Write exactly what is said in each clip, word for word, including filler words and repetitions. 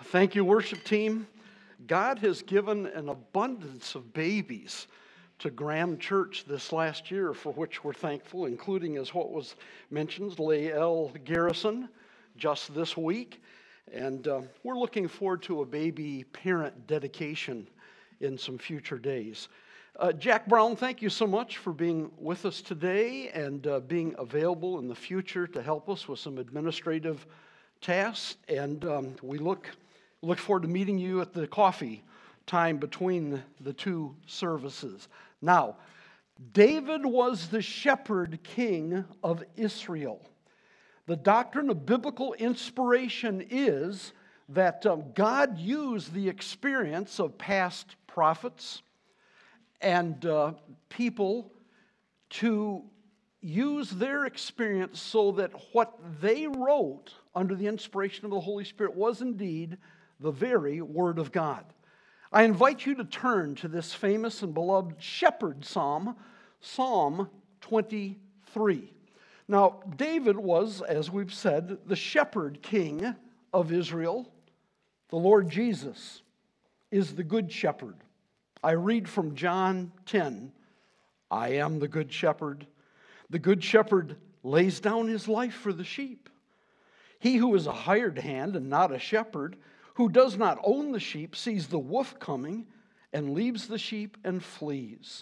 Thank you, worship team. God has given an abundance of babies to Graham Church this last year, for which we're thankful, including, as what was mentioned, Lael Garrison just this week. And uh, we're looking forward to a baby parent dedication in some future days. Uh, Jack Brown, thank you so much for being with us today and uh, being available in the future to help us with some administrative tasks. And um, we look look forward to meeting you at the coffee time between the two services. Now, David was the shepherd king of Israel. The doctrine of biblical inspiration is that um, God used the experience of past prophets and uh, people to use their experience so that what they wrote under the inspiration of the Holy Spirit was indeed the very Word of God. I invite you to turn to this famous and beloved shepherd psalm, Psalm twenty-three. Now, David was, as we've said, the shepherd king of Israel. The Lord Jesus is the good shepherd. I read from John ten, I am the good shepherd. The good shepherd lays down his life for the sheep. He who is a hired hand and not a shepherd, who does not own the sheep, sees the wolf coming and leaves the sheep and flees.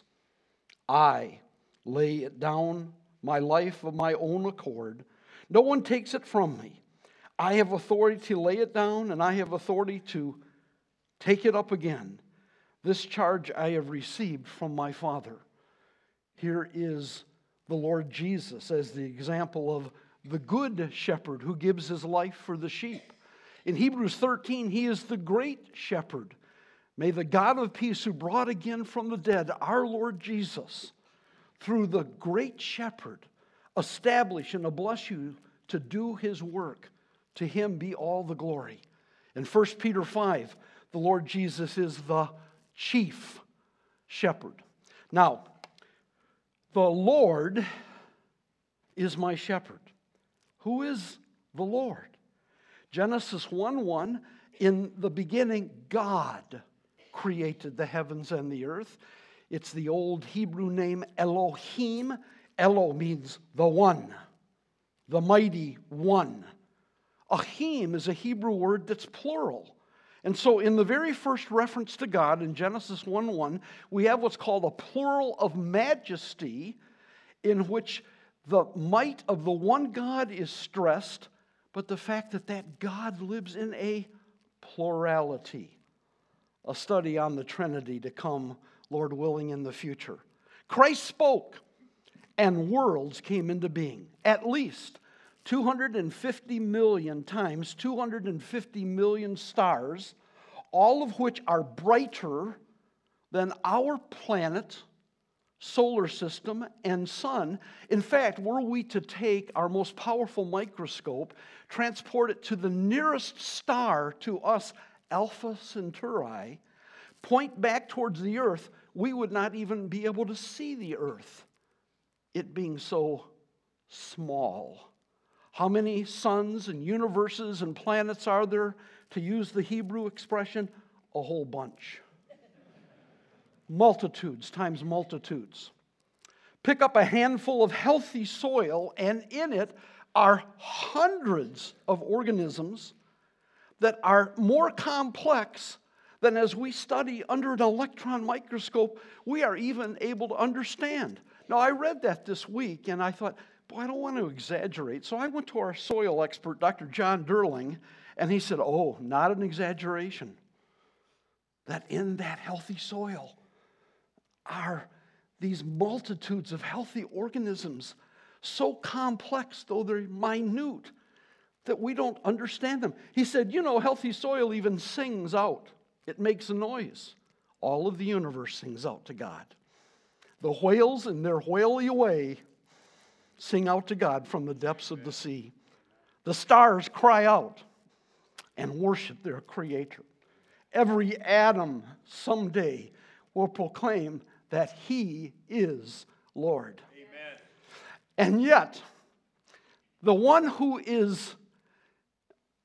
I lay it down, my life of my own accord. No one takes it from me. I have authority to lay it down, and I have authority to take it up again. This charge I have received from my Father. Here is the Lord Jesus as the example of the good shepherd who gives his life for the sheep. In Hebrews thirteen, he is the great shepherd. May the God of peace, who brought again from the dead our Lord Jesus, through the great shepherd, establish and bless you to do his work. To him be all the glory. In First Peter five, the Lord Jesus is the chief shepherd. Now, the Lord is my shepherd. Who is the Lord? Genesis one one, in the beginning, God created the heavens and the earth. It's the old Hebrew name Elohim. Elo means the one, the mighty one. Ahim is a Hebrew word that's plural. And so in the very first reference to God in Genesis one one, we have what's called a plural of majesty, in which the might of the one God is stressed, but the fact that that God lives in a plurality. A study on the Trinity to come, Lord willing, in the future. Christ spoke, and worlds came into being. At least two hundred fifty million times two hundred fifty million stars, all of which are brighter than our planet, solar system, and sun. In fact, were we to take our most powerful microscope, transport it to the nearest star to us, Alpha Centauri, point back towards the earth, we would not even be able to see the earth, it being so small. How many suns and universes and planets are there? To use the Hebrew expression, a whole bunch. Multitudes times multitudes. Pick up a handful of healthy soil, and in it are hundreds of organisms that are more complex than, as we study under an electron microscope, we are even able to understand. Now, I read that this week, and I thought, boy, I don't want to exaggerate. So I went to our soil expert, Doctor John Derling, and he said, oh, not an exaggeration, that in that healthy soil are these multitudes of healthy organisms, so complex, though they're minute, that we don't understand them. He said, you know, healthy soil even sings out. It makes a noise. All of the universe sings out to God. The whales, in their whaley way, sing out to God from the depths of the sea. The stars cry out and worship their Creator. Every atom someday will proclaim that He is Lord. Amen. And yet, the one who is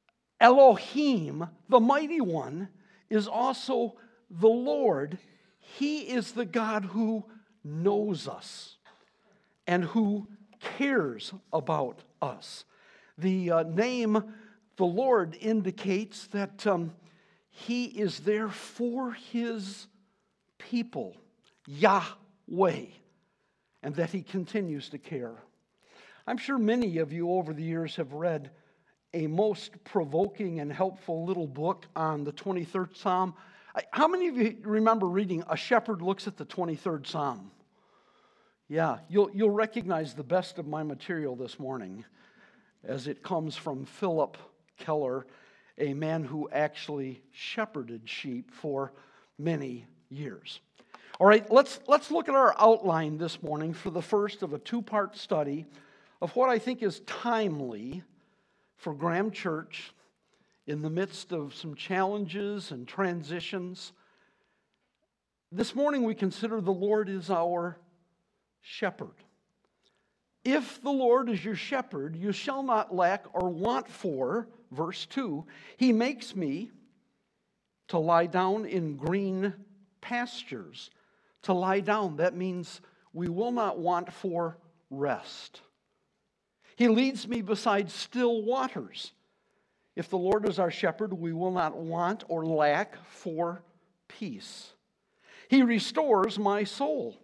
Elohim, the mighty one, is also the Lord. He is the God who knows us and who cares about us. The uh, name the Lord indicates that um, He is there for His people, Yahweh, and that He continues to care. I'm sure many of you over the years have read a most provoking and helpful little book on the twenty-third Psalm. How many of you remember reading A Shepherd Looks at the twenty-third Psalm? Yeah, you'll, you'll recognize the best of my material this morning as it comes from Philip Keller, a man who actually shepherded sheep for many years. All right, let's, let's look at our outline this morning for the first of a two-part study of what I think is timely for Graham Church in the midst of some challenges and transitions. This morning we consider the Lord is our shepherd. If the Lord is your shepherd, you shall not lack or want for, verse two, He makes me to lie down in green pastures. To lie down, that means we will not want for rest. He leads me beside still waters. If the Lord is our shepherd, we will not want or lack for peace. He restores my soul.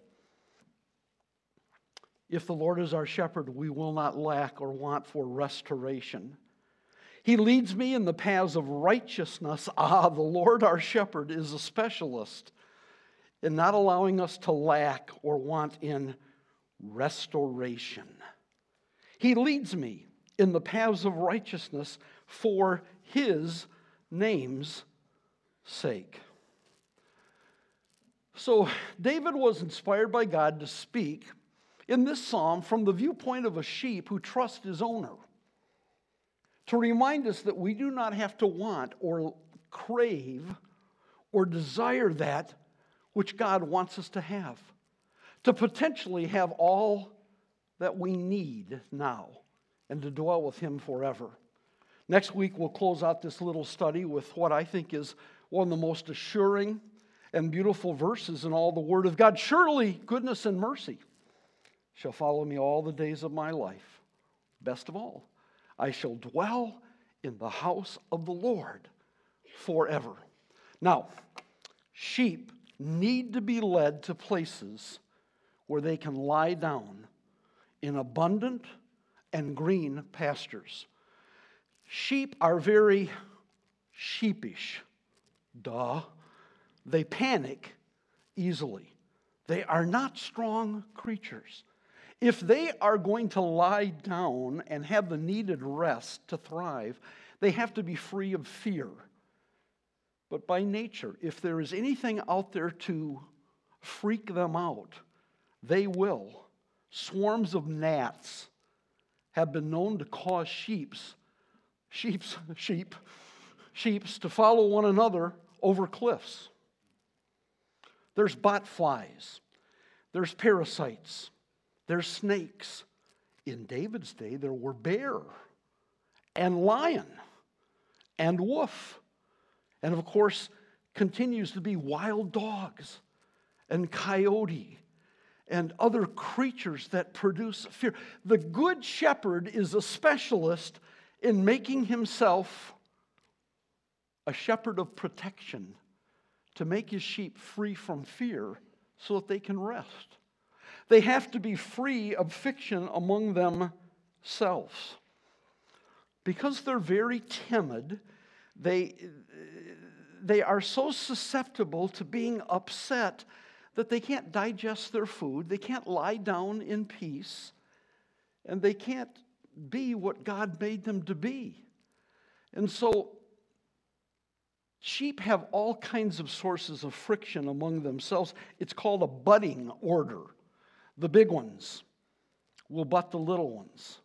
If the Lord is our shepherd, we will not lack or want for restoration. He leads me in the paths of righteousness. Ah, the Lord our shepherd is a specialist in not allowing us to lack or want in restoration. He leads me in the paths of righteousness for His name's sake. So David was inspired by God to speak in this psalm from the viewpoint of a sheep who trusts his owner, to remind us that we do not have to want or crave or desire that which God wants us to have, to potentially have all that we need now and to dwell with Him forever. Next week we'll close out this little study with what I think is one of the most assuring and beautiful verses in all the Word of God. Surely goodness and mercy shall follow me all the days of my life. Best of all, I shall dwell in the house of the Lord forever. Now, sheep need to be led to places where they can lie down in abundant and green pastures. Sheep are very sheepish. Duh. They panic easily. They are not strong creatures. If they are going to lie down and have the needed rest to thrive, they have to be free of fear. But by nature, if there is anything out there to freak them out, they will. Swarms of gnats have been known to cause sheeps, sheeps, sheep, sheeps to follow one another over cliffs. There's botflies. There's parasites. There's snakes. In David's day, there were bear and lion and wolf. And of course, continues to be wild dogs and coyote and other creatures that produce fear. The good shepherd is a specialist in making himself a shepherd of protection to make his sheep free from fear so that they can rest. They have to be free of fiction among themselves. Because they're very timid, they, they are so susceptible to being upset that they can't digest their food, they can't lie down in peace, and they can't be what God made them to be. And so, sheep have all kinds of sources of friction among themselves. It's called a butting order. The big ones will butt the little ones.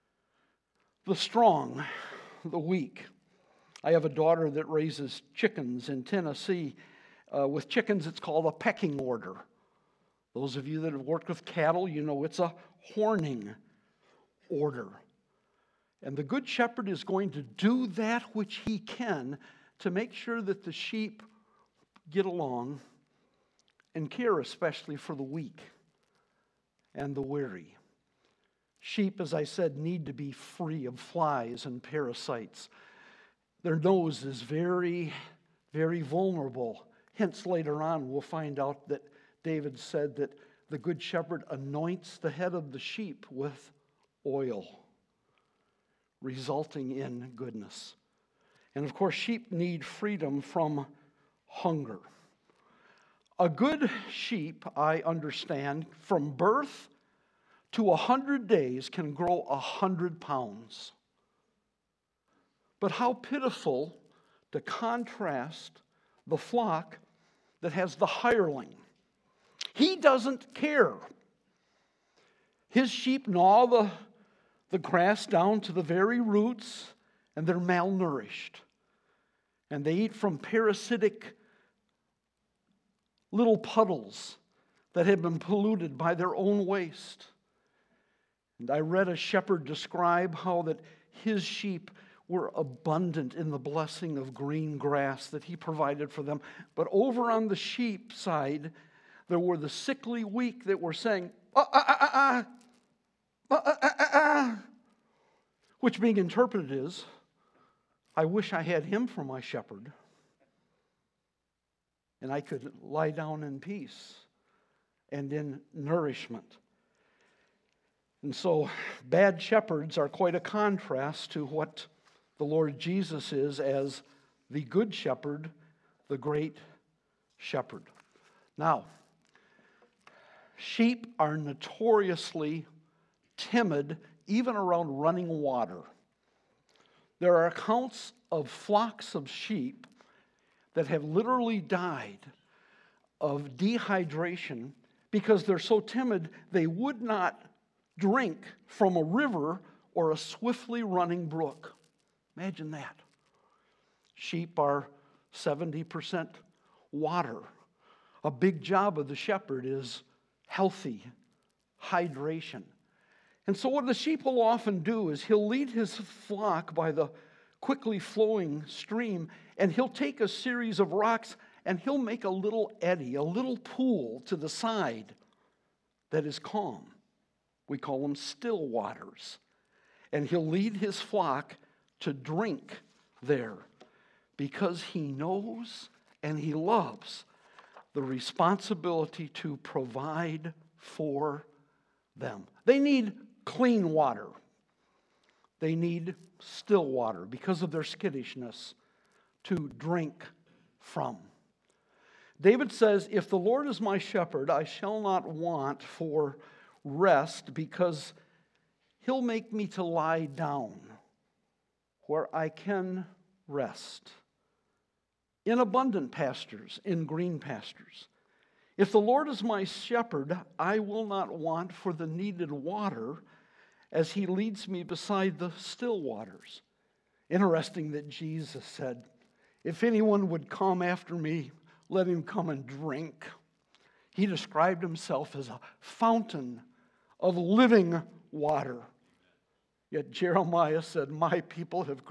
The strong, the weak. I have a daughter that raises chickens in Tennessee. Uh, with chickens, it's called a pecking order. Those of you that have worked with cattle, you know it's a horning order. And the Good Shepherd is going to do that which he can to make sure that the sheep get along and care especially for the weak and the weary. Sheep, as I said, need to be free of flies and parasites. Their nose is very, very vulnerable. Hence, later on, we'll find out that David said that the Good Shepherd anoints the head of the sheep with oil, resulting in goodness. And of course, sheep need freedom from hunger. A good sheep, I understand, from birth to a hundred days can grow a hundred pounds. But how pitiful to contrast the flock that has the hireling. He doesn't care. His sheep gnaw the, the grass down to the very roots, and they're malnourished. And they eat from parasitic little puddles that have been polluted by their own waste. And I read a shepherd describe how that his sheep were abundant in the blessing of green grass that he provided for them. But over on the sheep side, there were the sickly weak that were saying, ah, ah, ah, ah, ah, ah, ah, ah, which being interpreted is, I wish I had him for my shepherd, and I could lie down in peace and in nourishment. And so bad shepherds are quite a contrast to what the Lord Jesus is as the Good Shepherd, the great shepherd. Now, sheep are notoriously timid even around running water. There are accounts of flocks of sheep that have literally died of dehydration because they're so timid they would not drink from a river or a swiftly running brook. Imagine that. Sheep are seventy percent water. A big job of the shepherd is healthy hydration. And so what the sheep will often do is he'll lead his flock by the quickly flowing stream, and he'll take a series of rocks and he'll make a little eddy, a little pool to the side that is calm. We call them still waters. And he'll lead his flock to drink there because he knows and he loves the responsibility to provide for them. They need clean water. They need still water because of their skittishness to drink from. David says, if the Lord is my shepherd, I shall not want for rest, because he'll make me to lie down where I can rest in abundant pastures, in green pastures. If the Lord is my shepherd, I will not want for the needed water, as he leads me beside the still waters. Interesting that Jesus said, if anyone would come after me, let him come and drink. He described himself as a fountain of living water. Yet Jeremiah said, my people have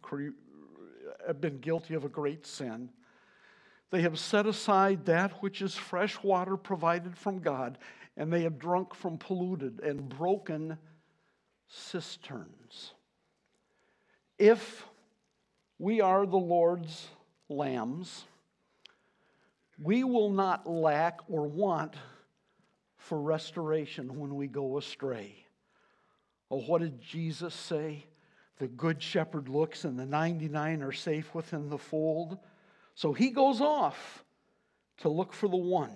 been guilty of a great sin. They have set aside that which is fresh water provided from God, and they have drunk from polluted and broken cisterns. If we are the Lord's lambs, we will not lack or want for restoration when we go astray. Oh, what did Jesus say? The good shepherd looks and the ninety-nine are safe within the fold. So he goes off to look for the one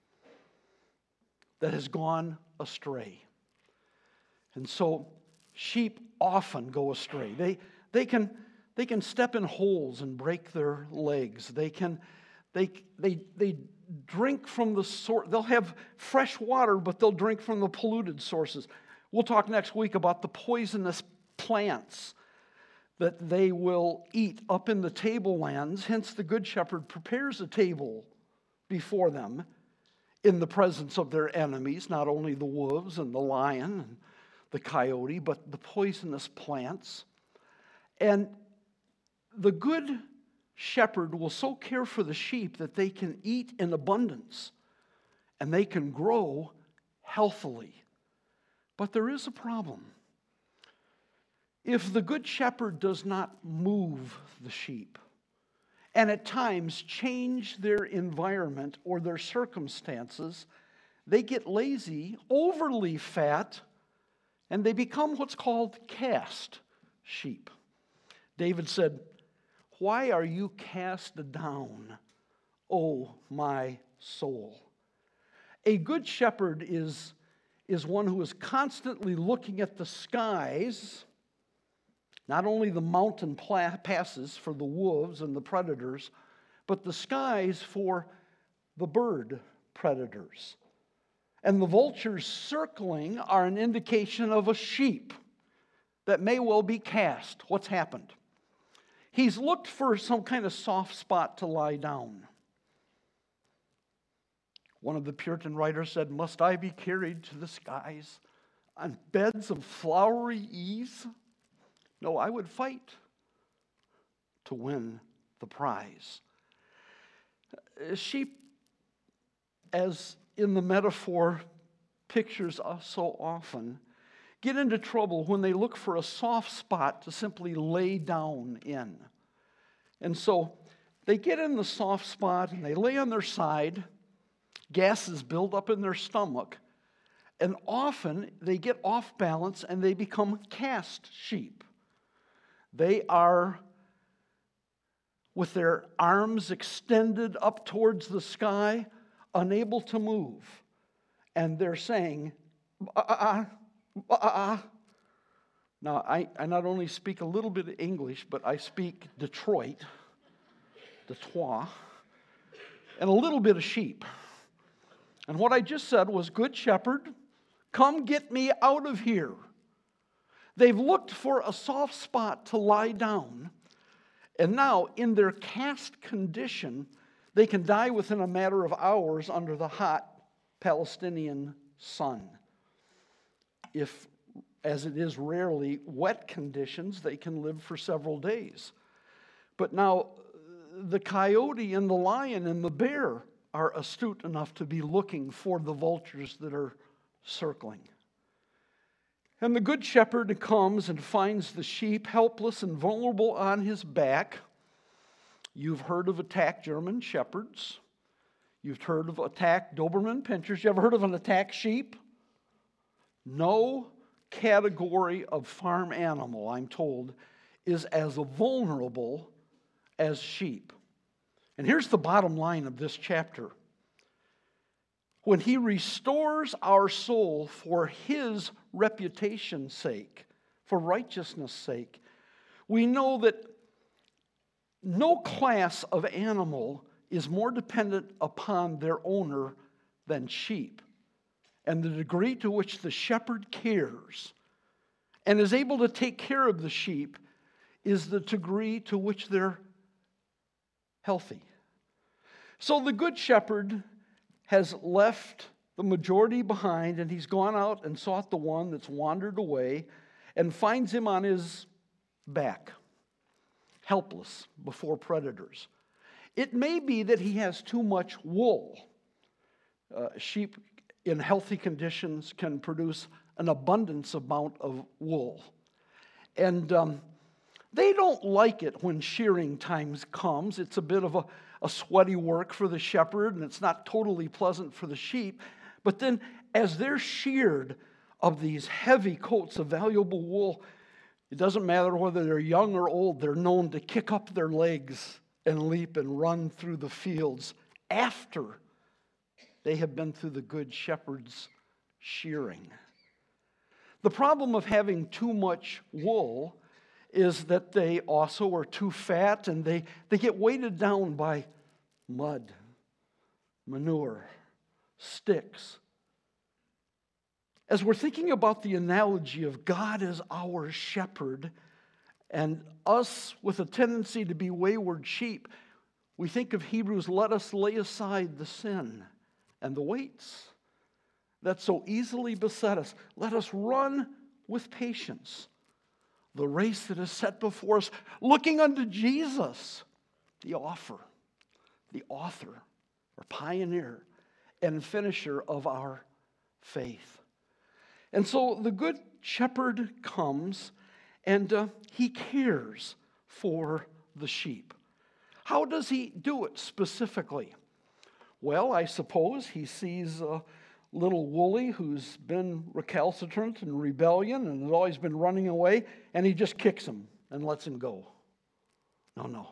that has gone astray. And so sheep often go astray. They, they, can, they can step in holes and break their legs. They can they, they, they drink from the source. They'll have fresh water, but they'll drink from the polluted sources. We'll talk next week about the poisonous plants that they will eat up in the tablelands. Hence, the Good Shepherd prepares a table before them in the presence of their enemies, not only the wolves and the lion and the coyote, but the poisonous plants. And the good shepherd will so care for the sheep that they can eat in abundance and they can grow healthily. But there is a problem. If the good shepherd does not move the sheep, and at times change their environment or their circumstances, they get lazy, overly fat, and they become what's called cast sheep. David said, "Why are you cast down, O my soul?" A good shepherd is, is one who is constantly looking at the skies, not only the mountain passes for the wolves and the predators, but the skies for the bird predators. And the vultures circling are an indication of a sheep that may well be cast. What's happened? He's looked for some kind of soft spot to lie down. One of the Puritan writers said, "Must I be carried to the skies on beds of flowery ease? No, I would fight to win the prize." Sheep, as in the metaphor pictures us so often, get into trouble when they look for a soft spot to simply lay down in. And so they get in the soft spot and they lay on their side, gases build up in their stomach, and often they get off balance and they become cast sheep. They are with their arms extended up towards the sky, unable to move. And they're saying, ah, ah, ah. Now, I, I not only speak a little bit of English, but I speak Detroit, Detroit, and a little bit of sheep. And what I just said was, "Good shepherd, come get me out of here." They've looked for a soft spot to lie down, and now in their cast condition, they can die within a matter of hours under the hot Palestinian sun. If, as it is rarely wet conditions, they can live for several days. But now, the coyote and the lion and the bear are astute enough to be looking for the vultures that are circling. And the good shepherd comes and finds the sheep helpless and vulnerable on his back. You've heard of attack German shepherds. You've heard of attack Doberman pinschers. You ever heard of an attack sheep? No category of farm animal, I'm told, is as vulnerable as sheep. And here's the bottom line of this chapter. When he restores our soul for his reputation's sake, for righteousness' sake, we know that no class of animal is more dependent upon their owner than sheep. And the degree to which the shepherd cares and is able to take care of the sheep is the degree to which they're healthy. So the good shepherd has left the majority behind, and he's gone out and sought the one that's wandered away and finds him on his back, helpless before predators. It may be that he has too much wool. Uh, sheep in healthy conditions can produce an abundance amount of wool. And um, they don't like it when shearing time comes. It's a bit of a, a sweaty work for the shepherd, and it's not totally pleasant for the sheep. But then as they're sheared of these heavy coats of valuable wool, it doesn't matter whether they're young or old, they're known to kick up their legs and leap and run through the fields after they have been through the good shepherd's shearing. The problem of having too much wool is that they also are too fat, and they, they get weighted down by mud, manure, sticks. As we're thinking about the analogy of God as our shepherd and us with a tendency to be wayward sheep, we think of Hebrews, let us lay aside the sin and the weights that so easily beset us. Let us run with patience the race that is set before us, looking unto Jesus, the offer, the author, or pioneer, and finisher of our faith. And so the Good Shepherd comes, and uh, he cares for the sheep. How does he do it specifically? Well, I suppose he sees uh, little Wooly, who's been recalcitrant and rebellion and has always been running away, and he just kicks him and lets him go. No, no.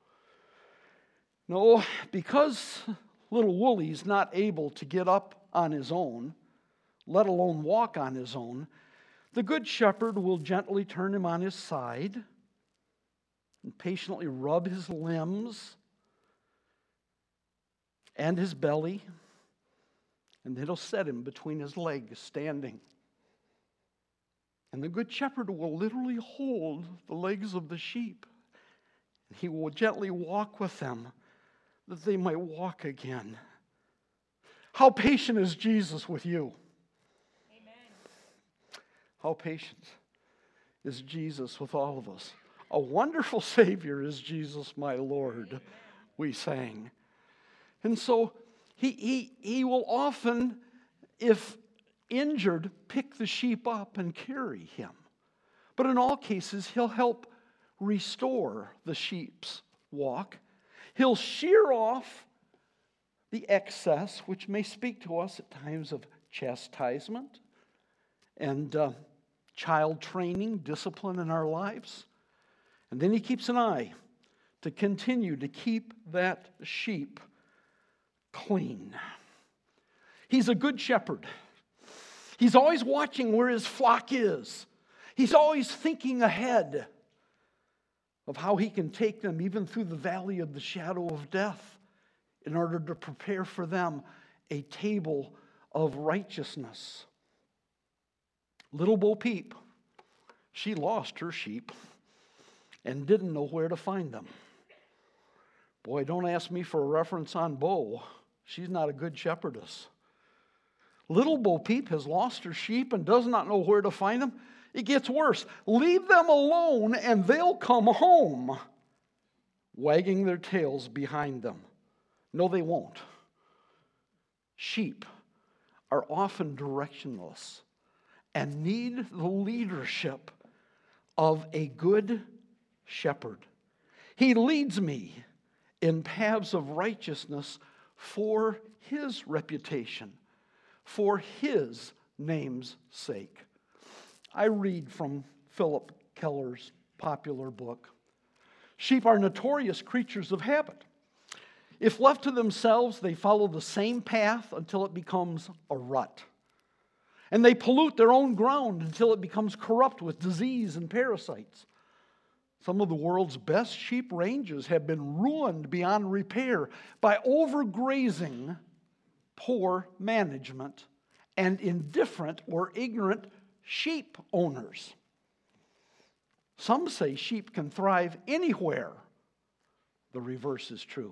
No, because little Wooly's not able to get up on his own, let alone walk on his own, the Good Shepherd will gently turn him on his side and patiently rub his limbs and his belly, and then he'll set him between his legs, standing. And the Good Shepherd will literally hold the legs of the sheep. He will gently walk with them, that they might walk again. How patient is Jesus with you? Amen. How patient is Jesus with all of us? A wonderful Savior is Jesus, my Lord, Amen. We sang. And so he, he, he will often, if injured, pick the sheep up and carry him. But in all cases, he'll help restore the sheep's walk. He'll shear off the excess, which may speak to us at times of chastisement and uh, child training, discipline in our lives. And then he keeps an eye to continue to keep that sheep clean. He's a good shepherd. He's always watching where his flock is. He's always thinking ahead of how he can take them even through the valley of the shadow of death in order to prepare for them a table of righteousness. Little Bo Peep, she lost her sheep and didn't know where to find them. Boy, don't ask me for a reference on Bo. She's not a good shepherdess. Little Bo Peep has lost her sheep and does not know where to find them. It gets worse. Leave them alone and they'll come home, wagging their tails behind them. No, they won't. Sheep are often directionless and need the leadership of a good shepherd. He leads me in paths of righteousness for his reputation, for his name's sake. I read from Philip Keller's popular book. Sheep are notorious creatures of habit. If left to themselves, they follow the same path until it becomes a rut. And they pollute their own ground until it becomes corrupt with disease and parasites. Some of the world's best sheep ranges have been ruined beyond repair by overgrazing, poor management, and indifferent or ignorant sheep owners. Some say sheep can thrive anywhere. The reverse is true.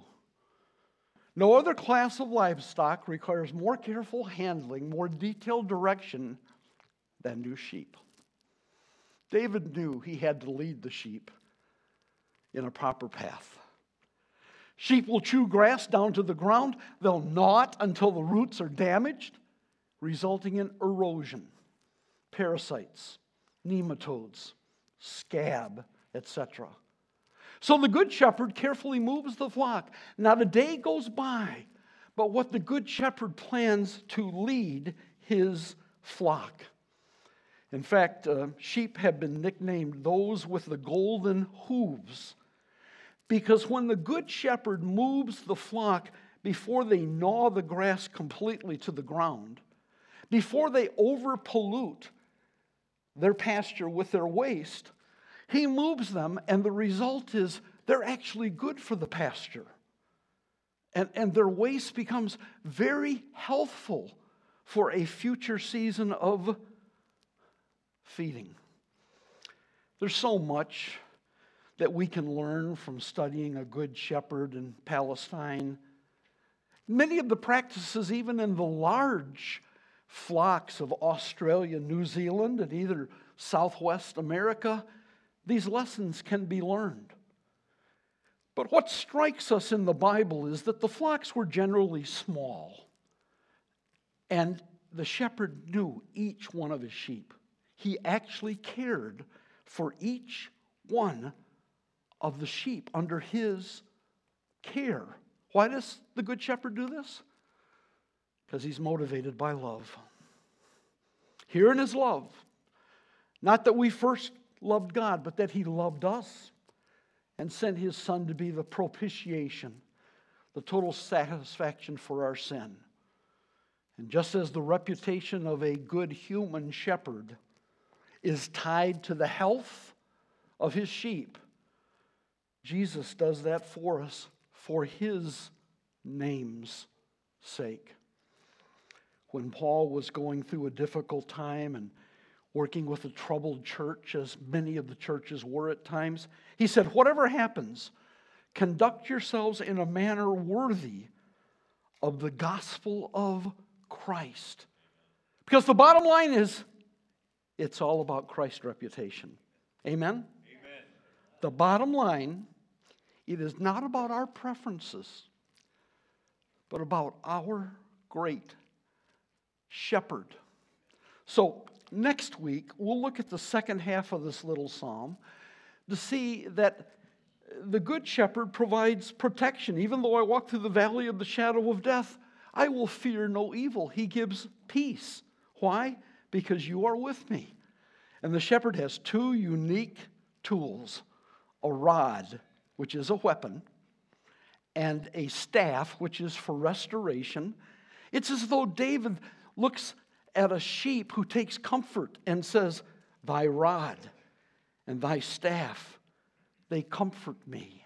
No other class of livestock requires more careful handling, more detailed direction than do sheep. David knew he had to lead the sheep in a proper path. Sheep will chew grass down to the ground. They'll gnaw it until the roots are damaged, resulting in erosion, parasites, nematodes, scab, et cetera. So the Good Shepherd carefully moves the flock. Not a day goes by, but what the Good Shepherd plans to lead his flock. In fact, uh, sheep have been nicknamed those with the golden hooves, because when the Good Shepherd moves the flock before they gnaw the grass completely to the ground, before they over-pollute their pasture with their waste, he moves them, and the result is they're actually good for the pasture. And, and their waste becomes very healthful for a future season of feeding. There's so much that we can learn from studying a good shepherd in Palestine. Many of the practices, even in the large flocks of Australia, New Zealand, and either Southwest America, these lessons can be learned. But what strikes us in the Bible is that the flocks were generally small, and the shepherd knew each one of his sheep. He actually cared for each one of the sheep under his care. Why does the Good Shepherd do this? Because he's motivated by love. Here in his love, not that we first loved God, but that he loved us and sent his Son to be the propitiation, the total satisfaction for our sin. And just as the reputation of a good human shepherd is tied to the health of his sheep, Jesus does that for us for his name's sake. When Paul was going through a difficult time and working with a troubled church, as many of the churches were at times, he said, whatever happens, conduct yourselves in a manner worthy of the gospel of Christ. Because the bottom line is, it's all about Christ's reputation. Amen? Amen. The bottom line, it is not about our preferences, but about our great shepherd. So next week, we'll look at the second half of this little psalm to see that the Good Shepherd provides protection. Even though I walk through the valley of the shadow of death, I will fear no evil. He gives peace. Why? Because you are with me. And the shepherd has two unique tools: a rod, which is a weapon, and a staff, which is for restoration. It's as though David looks at a sheep who takes comfort and says, thy rod and thy staff, they comfort me.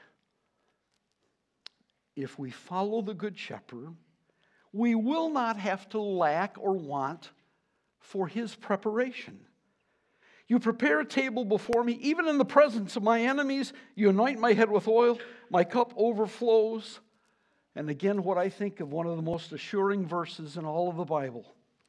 If we follow the Good Shepherd, we will not have to lack or want for his preparation. You prepare a table before me, even in the presence of my enemies. You anoint my head with oil. My cup overflows. And again, what I think of one of the most assuring verses in all of the Bible.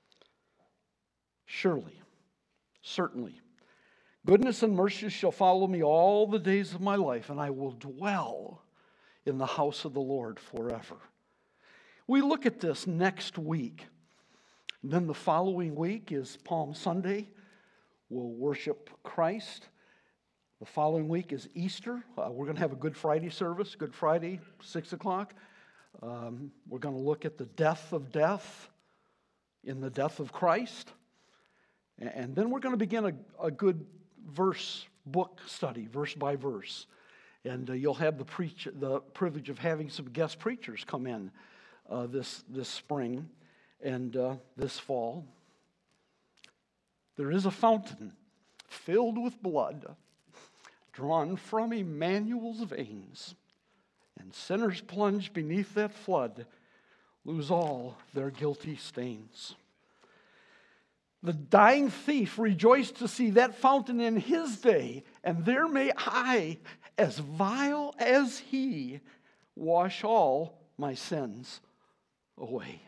Surely, certainly, goodness and mercy shall follow me all the days of my life, and I will dwell in the house of the Lord forever. We look at this next week. And then the following week is Palm Sunday. We'll worship Christ. The following week is Easter. Uh, we're going to have a Good Friday service, Good Friday, six o'clock. Um, we're going to look at the death of death in the death of Christ. And then we're going to begin a, a good verse book study, verse by verse. And uh, you'll have the preach, the privilege of having some guest preachers come in uh, this, this spring and uh, this fall. There is a fountain filled with blood drawn from Emmanuel's veins, and sinners plunged beneath that flood lose all their guilty stains. The dying thief rejoiced to see that fountain in his day, and there may I, as vile as he, wash all my sins away.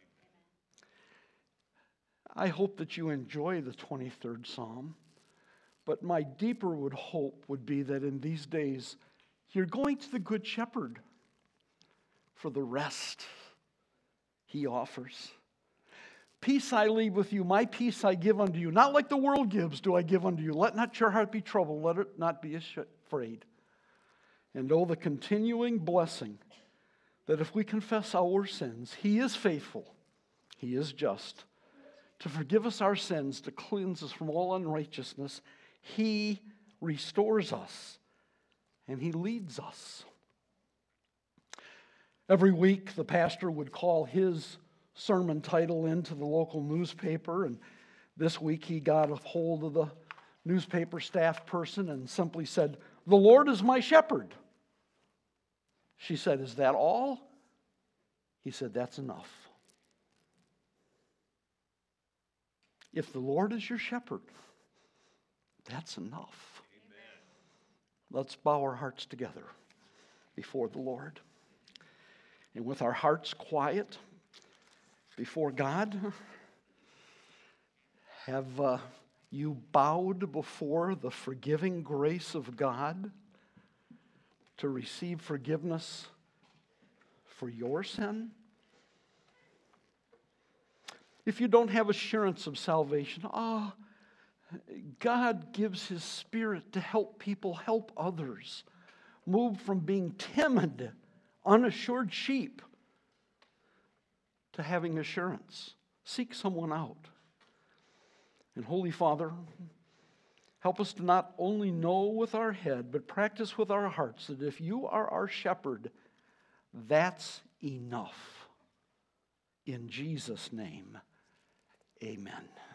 I hope that you enjoy the twenty-third Psalm, but my deeper would hope would be that in these days you're going to the Good Shepherd for the rest he offers. Peace I leave with you, my peace I give unto you. Not like the world gives do I give unto you. Let not your heart be troubled, let it not be afraid. And oh, the continuing blessing that if we confess our sins, he is faithful, he is just, to forgive us our sins, to cleanse us from all unrighteousness. He restores us, and he leads us. Every week, the pastor would call his sermon title into the local newspaper, and this week he got a hold of the newspaper staff person and simply said, "The Lord is my shepherd." She said, "Is that all?" He said, "That's enough." If the Lord is your shepherd, that's enough. Amen. Let's bow our hearts together before the Lord. And with our hearts quiet before God, have uh, you bowed before the forgiving grace of God to receive forgiveness for your sin? If you don't have assurance of salvation, ah, God gives His Spirit to help people help others move from being timid, unassured sheep to having assurance. Seek someone out. And Holy Father, help us to not only know with our head, but practice with our hearts that if you are our shepherd, that's enough. In Jesus' name, amen.